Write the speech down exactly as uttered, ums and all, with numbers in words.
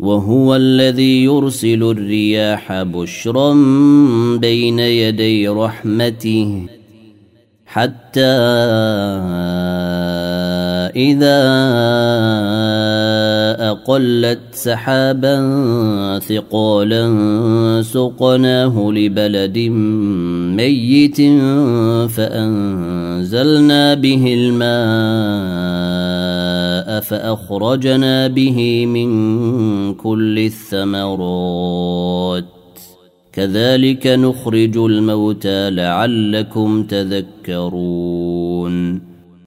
وهو الذي يرسل الرياح بشرا بين يدي رحمته حتى إذا أقلت سحابا ثقالا سقناه لبلد ميت فأنزلنا به الماء فأخرجنا به من كل الثمرات كذلك نخرج الموتى لعلكم تذكرون